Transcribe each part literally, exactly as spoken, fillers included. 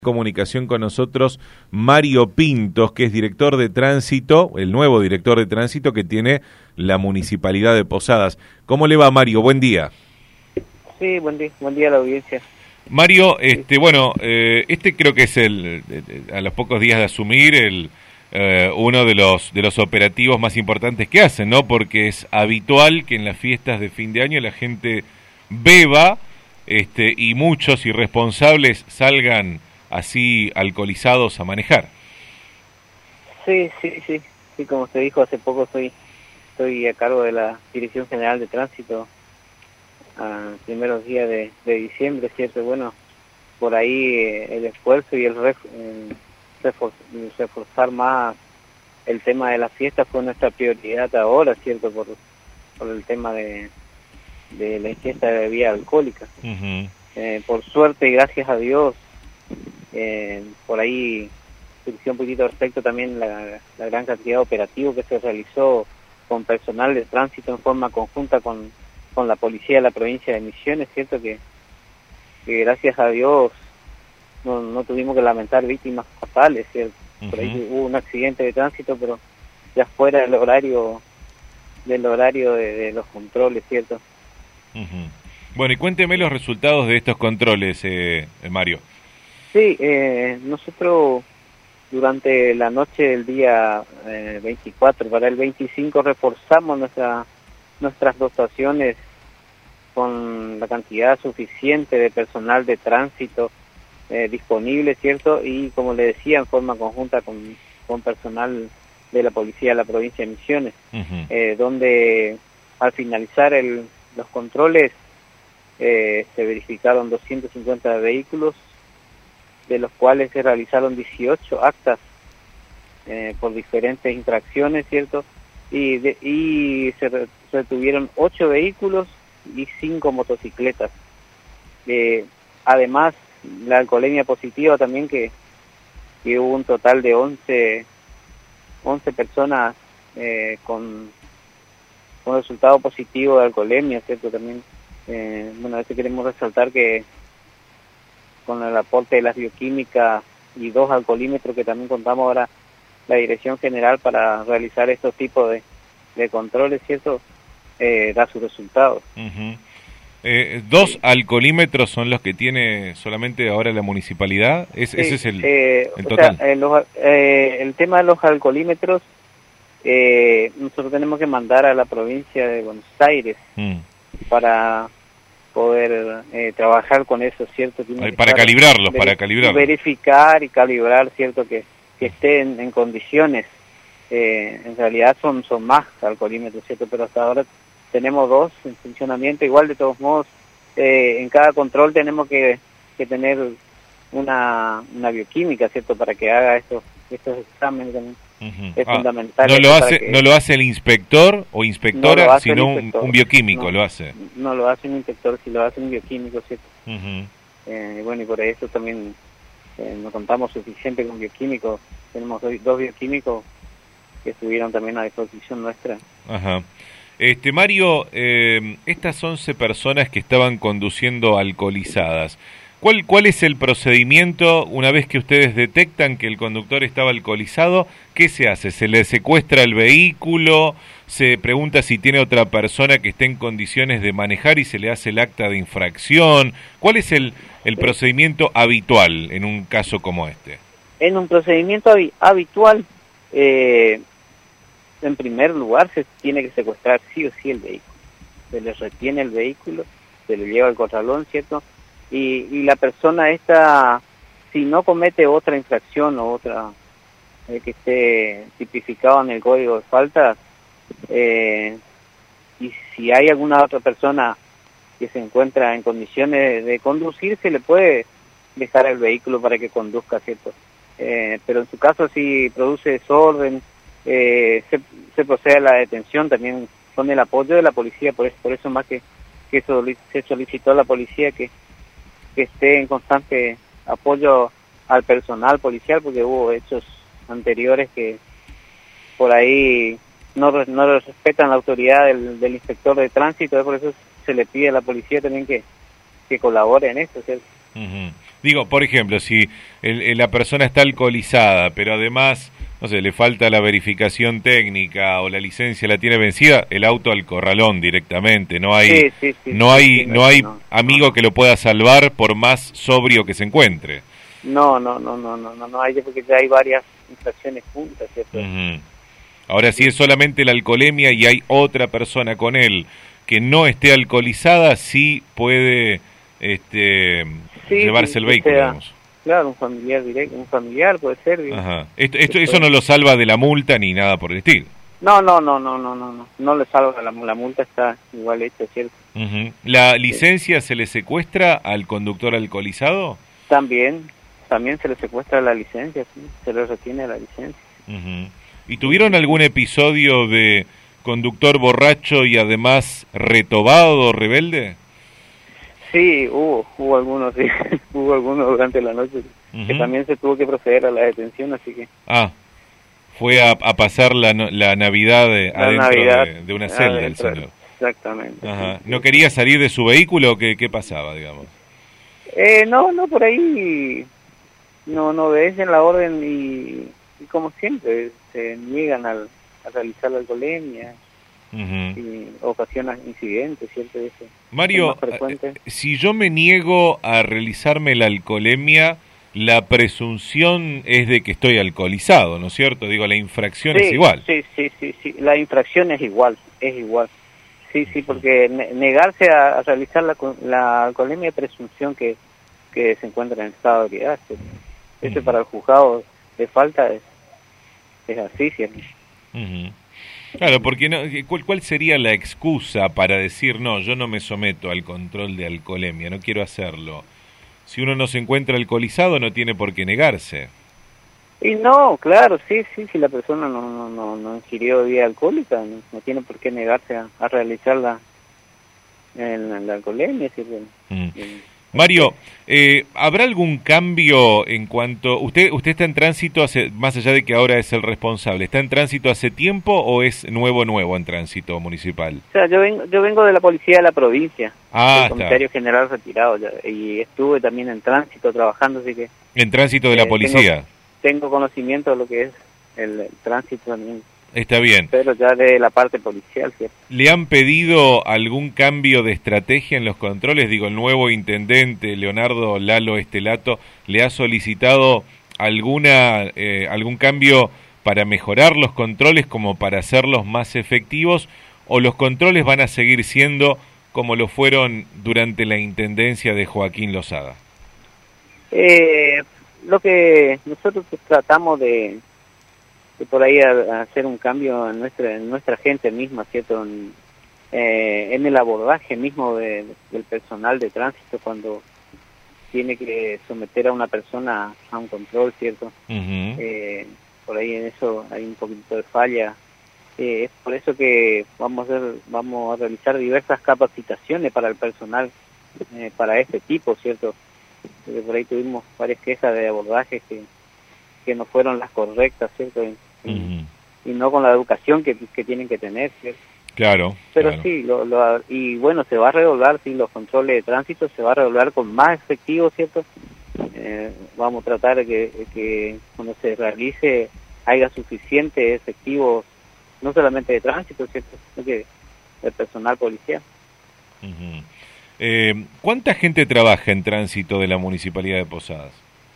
Comunicación con nosotros Mario Pintos, que es director de tránsito, el nuevo director de tránsito que tiene la Municipalidad de Posadas. ¿Cómo le va, Mario? Buen día. Sí, buen día, buen día a la audiencia. Mario, este, bueno, eh, este creo que es el, a los pocos días de asumir, el eh, uno de los de los operativos más importantes que hacen, ¿no? Porque es habitual que en las fiestas de fin de año la gente beba, este, y muchos irresponsables salgan así alcoholizados a manejar. Sí, sí, sí, sí, como usted dijo, hace poco estoy, estoy a cargo de la Dirección General de Tránsito a primeros días de, de diciembre, ¿cierto? Bueno, por ahí eh, el esfuerzo y el, ref, el refor, reforzar más el tema de las fiestas fue nuestra prioridad ahora, ¿cierto? Por, por el tema de, de la ingesta de bebida alcohólica. Uh-huh. eh, por suerte y gracias a Dios, Eh, por ahí surgió un poquito respecto también la, la gran cantidad de operativos que se realizó con personal de tránsito en forma conjunta con, con la policía de la provincia de Misiones, cierto que, que gracias a Dios no, no tuvimos que lamentar víctimas fatales, ¿cierto? Uh-huh. Por ahí hubo un accidente de tránsito, pero ya fuera del horario del horario de, de los controles, ¿cierto? Uh-huh. Bueno, y cuénteme los resultados de estos controles, eh, Mario. Sí, eh, nosotros durante la noche del día eh, veinticuatro para el veinticinco reforzamos nuestra, nuestras dotaciones con la cantidad suficiente de personal de tránsito eh, disponible, ¿cierto? Y como le decía, en forma conjunta con, con personal de la policía de la provincia de Misiones, uh-huh. eh, donde al finalizar el, los controles eh, se verificaron doscientos cincuenta vehículos, de los cuales se realizaron dieciocho actas eh, por diferentes infracciones, ¿cierto? Y, de, y se retuvieron ocho vehículos y cinco motocicletas. Eh, además, la alcoholemia positiva también, que, que hubo un total de once, once personas eh, con, con resultado positivo de alcoholemia, ¿cierto? También, eh, bueno, a veces queremos resaltar que con el aporte de las bioquímicas y dos alcoholímetros que también contamos ahora la Dirección General para realizar estos tipos de, de controles, ¿cierto? Eh, da sus resultados. Uh-huh. eh, ¿Dos sí. alcoholímetros son los que tiene solamente ahora la municipalidad? ¿Es, sí, ¿Ese es el, eh, el total? O sea, eh, los, eh, el tema de los alcoholímetros, eh, nosotros tenemos que mandar a la provincia de Buenos Aires mm. para poder eh, trabajar con eso, ¿cierto? Tiene para calibrarlos, para calibrarlos. Verificar y calibrar, ¿cierto? Que, que estén en condiciones. Eh, en realidad son son más alcoholímetros, ¿cierto? Pero hasta ahora tenemos dos en funcionamiento. Igual, de todos modos, eh, en cada control tenemos que, que tener una, una bioquímica, ¿cierto? Para que haga estos, estos exámenes también. Uh-huh. Es ah, fundamental. No lo hace, que, no lo hace el inspector o inspectora, no sino un, inspector. un bioquímico no, lo hace. No lo hace un inspector, si lo hace un bioquímico, ¿cierto? Uh-huh. Eh, bueno, y por eso también eh, no contamos suficiente con bioquímicos. Tenemos dos, dos bioquímicos que estuvieron también a disposición nuestra. Ajá. Este, Mario, eh, estas once personas que estaban conduciendo alcoholizadas, ¿Cuál, ¿Cuál es el procedimiento una vez que ustedes detectan que el conductor estaba alcoholizado? ¿Qué se hace? ¿Se le secuestra el vehículo? ¿Se pregunta si tiene otra persona que esté en condiciones de manejar y se le hace el acta de infracción? ¿Cuál es el, el procedimiento habitual en un caso como este? En un procedimiento hab- habitual, eh, en primer lugar, se tiene que secuestrar sí o sí el vehículo. Se le retiene el vehículo, se le lleva al corralón, ¿cierto? Y, y la persona esta, si no comete otra infracción o otra eh, que esté tipificado en el código de faltas, eh, y si hay alguna otra persona que se encuentra en condiciones de, de conducir, se le puede dejar el vehículo para que conduzca, ¿cierto? Eh, pero en su caso, si produce desorden, eh, se, se procede a la detención también con el apoyo de la policía. Por eso, por eso más que, que se solicitó a la policía que que esté en constante apoyo al personal policial, porque hubo hechos anteriores que por ahí no, no respetan la autoridad del, del inspector de tránsito. Por eso se le pide a la policía también que, que colabore en esto, ¿cierto? Uh-huh. Digo, por ejemplo, si el, el- la persona está alcoholizada, pero además, no sé, le falta la verificación técnica o la licencia la tiene vencida, el auto al corralón directamente. No hay, Sí, sí, sí, no sí, hay, sí, no hay no, amigo no, que lo pueda salvar por más sobrio que se encuentre. no, no, no, no, no, no, no hay, porque ya hay varias infracciones juntas, ¿cierto? Ujú. Ahora, si es solamente la alcoholemia y hay otra persona con él que no esté alcoholizada, sí puede este, Sí, llevarse el que vehículo, sea, digamos. claro, un familiar directo, un familiar puede ser. Ajá. Esto, esto, que eso no puede- lo salva de la multa ni nada por el estilo. No, no, no, no, no, no, no, no le salva la, la multa, está igual hecha, ¿cierto? Ujú. ¿La Sí. licencia se le secuestra al conductor alcoholizado? También, también se le secuestra la licencia, sí, se le retiene la licencia. Ujú. ¿Y tuvieron algún episodio de conductor borracho y además retobado o rebelde? Sí, hubo, hubo algunos, sí, hubo algunos durante la noche que Ujú. también se tuvo que proceder a la detención, así que Ah, fue a, a pasar la, no- la Navidad de- la adentro Navidad de, de una celda el adentro, señor. exactamente. Ajá. Sí, ¿No sí. quería salir de su vehículo o qué, qué pasaba, digamos? Eh, no, no, por ahí no, no obedecen la orden y, y como siempre se niegan al, a realizar la alcoholemia Ujú. y ocasiona incidentes, ¿cierto? Eso es Mario, más frecuente. eh, si yo me niego a realizarme la alcoholemia, la presunción es de que estoy alcoholizado, ¿no es cierto? Digo, la infracción es Sí, igual. sí, sí, sí, sí, la infracción es igual, es igual. Sí, sí, porque ne- negarse a, a realizar la, co- la alcoholemia es presunción que, que se encuentra en estado de ebriedad. ¿Cierto? Ese Ujú. para el juzgado de falta es, es así, ¿cierto? Ujú. Claro, porque no, ¿cuál, ¿cuál sería la excusa para decir, no, yo no me someto al control de alcoholemia, no quiero hacerlo? Si uno no se encuentra alcoholizado, no tiene por qué negarse. Y no, claro, sí, sí, si la persona no, no, no, no ingirió bebida alcohólica, no, no tiene por qué negarse a, a realizar la, en, la alcoholemia, ¿cierto? Mm. Y- Mario, eh, ¿habrá algún cambio en cuanto... Usted usted está en tránsito, hace, más allá de que ahora es el responsable, ¿está en tránsito hace tiempo o es nuevo nuevo en tránsito municipal? O sea, yo vengo, yo vengo de la policía de la provincia, Ah, del está. comisario general retirado, ya, y estuve también en tránsito trabajando, así que En tránsito de la eh, policía. tengo conocimiento de lo que es el, el tránsito también, Está bien. pero ya de la parte policial, ¿cierto? ¿Le han pedido algún cambio de estrategia en los controles? Digo, el nuevo intendente, Leonardo Lalo Estelato, ¿le ha solicitado alguna eh, algún cambio para mejorar los controles como para hacerlos más efectivos? ¿O los controles van a seguir siendo como lo fueron durante la intendencia de Joaquín Lozada? Eh, lo que nosotros tratamos de, de por ahí a, a hacer un cambio en nuestra en nuestra gente misma, ¿cierto? En, eh, en el abordaje mismo de- del personal de tránsito cuando tiene que someter a una persona a un control, ¿cierto? Ujú. Eh, por ahí en eso hay un poquito de falla. Eh, es por eso que vamos a hacer, vamos a realizar diversas capacitaciones para el personal eh, para este tipo, ¿cierto? Porque por ahí tuvimos varias quejas de abordajes que, que no fueron las correctas, ¿cierto? Y, Ujú. y no con la educación que, que tienen que tener, ¿cierto? Claro. Pero claro. sí, lo, lo- y bueno, se va a redoblar, sí, los controles de tránsito se va a redoblar con más efectivos, ¿cierto? Eh, vamos a tratar de que, que cuando se realice haya suficiente efectivos, no solamente de tránsito, ¿cierto? Sino que del personal policial. Ujú. Eh, ¿Cuánta gente trabaja en tránsito de la Municipalidad de Posadas?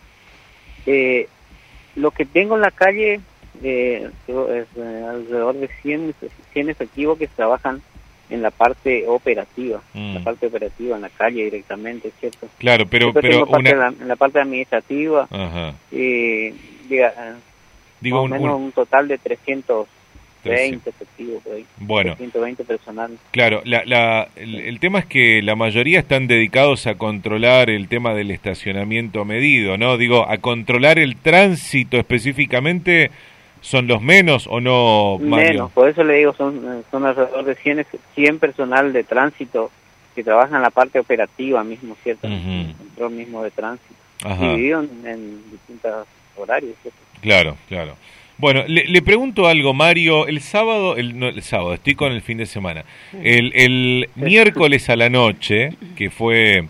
Eh, lo que tengo en la calle eh, es eh, alrededor de cien, cien efectivos que trabajan en la parte operativa, Mm. la parte operativa en la calle directamente, ¿cierto? Claro, pero, Después pero tengo parte una... en, la, en la parte administrativa, Ajá. y diga, eh, Digo, más o un- menos un- un total de trescientos veinte trescientos. efectivos por ahí, Bueno, trescientos veinte personal. claro, la, la, el, el tema es que la mayoría están dedicados a controlar el tema del estacionamiento medido, ¿no? Digo, a controlar el tránsito específicamente, ¿son los menos o no, Mario? Menos, por eso le digo, son, son alrededor de cien, cien personal de tránsito que trabajan en la parte operativa mismo, ¿cierto? Ujú. El control mismo de tránsito, Ajá, dividido en, en distintos horarios, ¿cierto? claro, claro. Bueno, le, le pregunto algo, Mario. El sábado, el, no, el sábado, estoy con el fin de semana. El, el miércoles a la noche, que fue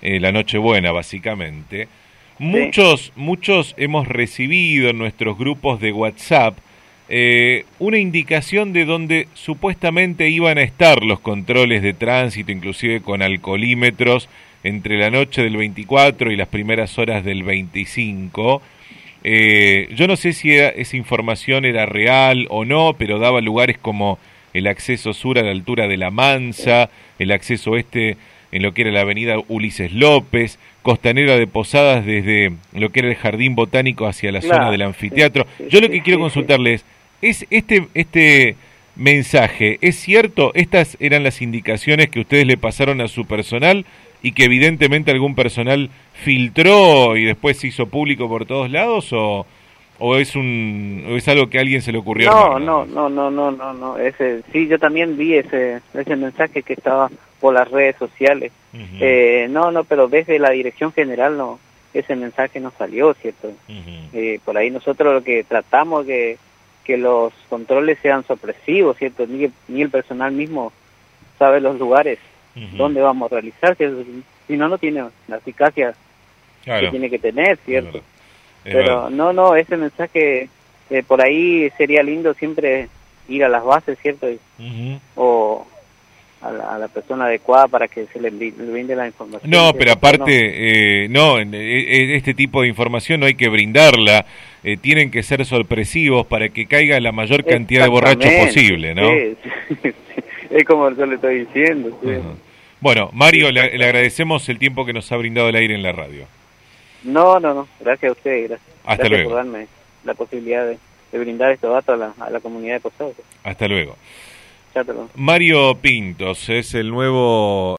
eh, la Nochebuena básicamente, muchos, sí. muchos hemos recibido en nuestros grupos de WhatsApp eh, una indicación de dónde supuestamente iban a estar los controles de tránsito, inclusive con alcoholímetros, entre la noche del veinticuatro y las primeras horas del veinticinco. Eh, yo no sé si era, esa información era real o no, pero daba lugares como el acceso sur a la altura de La Mansa, el acceso este en lo que era la avenida Ulises López, Costanera de Posadas desde lo que era el Jardín Botánico hacia la claro, zona del anfiteatro. Sí, yo lo que sí, quiero sí, consultarles es, este, este mensaje, ¿es cierto? ¿Estas eran las indicaciones que ustedes le pasaron a su personal y que evidentemente algún personal filtró y después se hizo público por todos lados, o, o es un o es algo que a alguien se le ocurrió? No, no, no, no, no, no, no, ese, sí, yo también vi ese ese mensaje que estaba por las redes sociales. Uh-huh. eh, no, no, pero desde la dirección general no, ese mensaje no salió, ¿cierto? Uh-huh. eh, por ahí nosotros lo que tratamos que que los controles sean sorpresivos, ¿cierto? Ni, ni el personal mismo sabe los lugares uh-huh. donde vamos a realizar, ¿cierto? Si no, no tiene la eficacia claro. que tiene que tener, ¿cierto? Es Pero verdad. no, no, ese mensaje, eh, por ahí sería lindo siempre ir a las bases, ¿cierto? Uh-huh. O a la, a la persona adecuada para que se le, le brinde la información. No, pero aparte, no, eh, no eh, este tipo de información no hay que brindarla, eh, tienen que ser sorpresivos para que caiga la mayor cantidad de borrachos posible, ¿no? Sí, sí, sí. Es como yo le estoy diciendo. Sí. Uh-huh. Bueno, Mario, le, le agradecemos el tiempo que nos ha brindado el aire en la radio. No, no, no, gracias a usted, gracias. Hasta gracias luego. por darme la posibilidad de, de brindar estos datos a la, a la comunidad de Posadas. Hasta luego. Chátelo. Mario Pintos es el nuevo